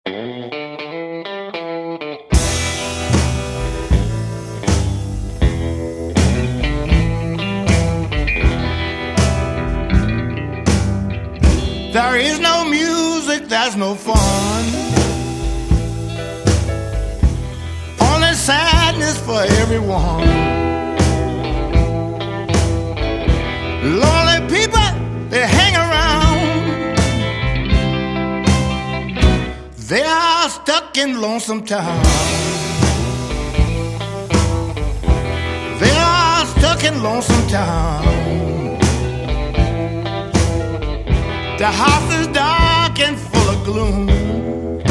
There is no music, there's no fun. Only sadness for everyone. Lonely people, they hang around. They are stuck in lonesome town. They are stuck in lonesome town. The house is dark and full of gloom.